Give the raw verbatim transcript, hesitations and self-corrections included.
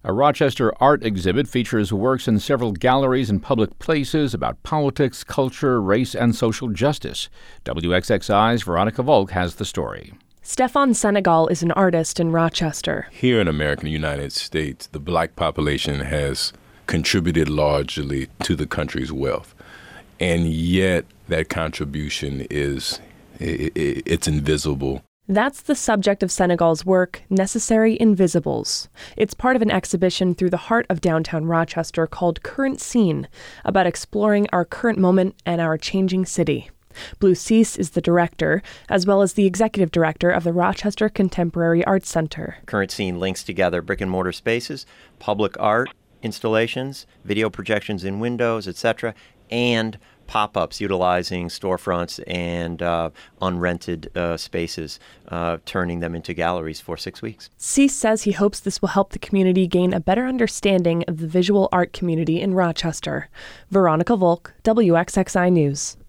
A Rochester art exhibit features works in several galleries and public places about politics, culture, race, and social justice. W X X I's Veronica Volk has the story. Stefan Senegal is an artist in Rochester. Here in America, United States, the black population has contributed largely to the country's wealth. And yet that contribution is, it's invisible. That's the subject of Senegal's work, Necessary Invisibles. It's part of an exhibition through the heart of downtown Rochester called Current Scene, about exploring our current moment and our changing city. Blue Cease is the director, as well as the executive director of the Rochester Contemporary Arts Center. Current Scene links together brick and mortar spaces, public art installations, video projections in windows, et cetera, and pop-ups utilizing storefronts and uh, unrented uh, spaces, uh, turning them into galleries for six weeks. Cease says he hopes this will help the community gain a better understanding of the visual art community in Rochester. Veronica Volk, W X X I News.